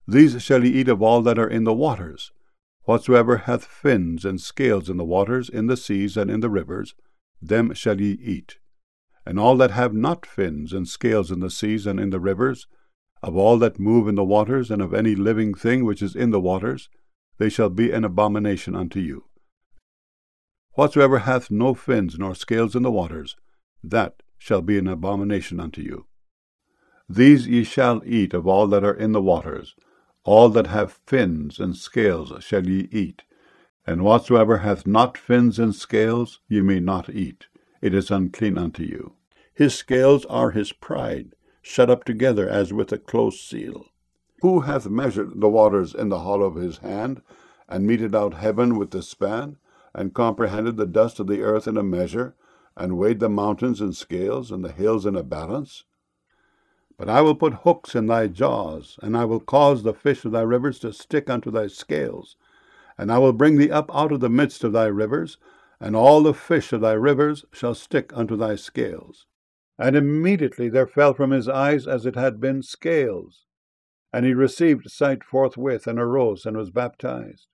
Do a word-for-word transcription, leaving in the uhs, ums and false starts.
These shall ye eat of all that are in the waters. Whatsoever hath fins and scales in the waters, in the seas, and in the rivers, them shall ye eat. And all that have not fins and scales in the seas and in the rivers, of all that move in the waters, and of any living thing which is in the waters, they shall be an abomination unto you. Whatsoever hath no fins nor scales in the waters, that shall be an abomination unto you. These ye shall eat of all that are in the waters. All that have fins and scales shall ye eat, and whatsoever hath not fins and scales ye may not eat. It is unclean unto you. His scales are his pride, shut up together as with a close seal. Who hath measured the waters in the hollow of his hand, and meted out heaven with the span, and comprehended the dust of the earth in a measure, and weighed the mountains in scales, and the hills in a balance? But I will put hooks in thy jaws, and I will cause the fish of thy rivers to stick unto thy scales. And I will bring thee up out of the midst of thy rivers, and all the fish of thy rivers shall stick unto thy scales. And immediately there fell from his eyes as it had been scales. And he received sight forthwith, and arose, and was baptized.